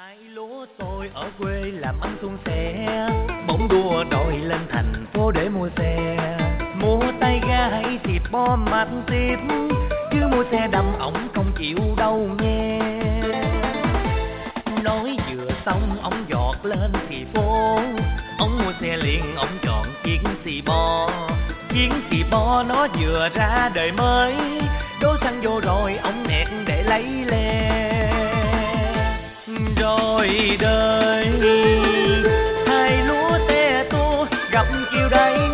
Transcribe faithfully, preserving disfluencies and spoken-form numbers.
Hai lúa tôi ở quê làm ăn suôn sẻ, bỗng đua đòi lên thành phố để mua xe. Mua tay ga hay thịt bo mặt tiếp, chứ mua xe đâm ổng không chịu đâu nghe. Nói vừa xong ổng giọt lên thì phố, ổng mua xe liền ổng chọn chiếc xì bo. Chiếc xì bo nó vừa ra đời mới, đổ xăng vô rồi ổng nẹt để lấy le. Rồi đời hai lúa xe tô gặp chiều đây